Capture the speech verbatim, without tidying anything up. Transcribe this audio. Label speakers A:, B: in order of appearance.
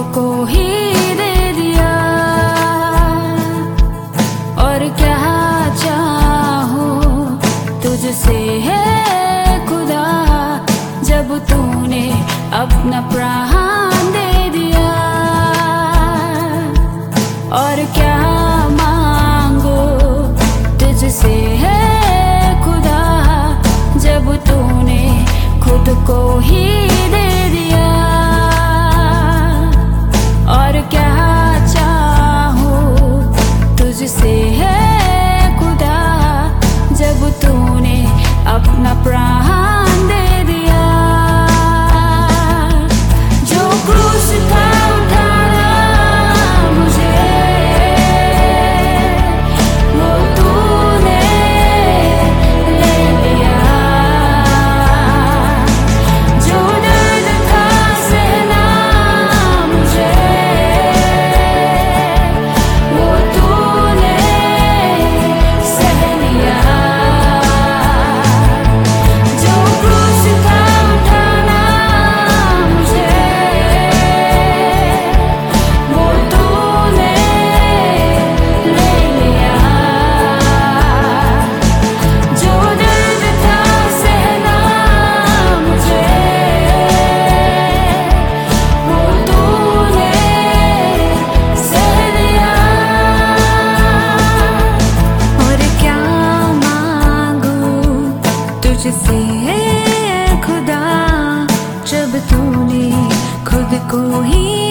A: को ही दे दिया। और क्या चाहूं तुझसे है खुदा, जब तूने अपना प्राण दे दिया। और क्या मांगो तुझसे है खुदा, जब तूने खुद को ही दे दिया। और क्या चाहूं तुझसे है खुदा, जब तूने अपना प्राण दे दिया। जो क्रूस था उठाना मुझे, वो तूने ले लिया। जो दर्द था सहना मुझे, वो तूने सह लिया। जो क्रूस था उठाना मुझे, वो तूने ले लिया। जो दर्द था सहना मुझे, वो तूने सह लिया। और क्या मांगू तुझसे खुदा, जब तूने खुद को ही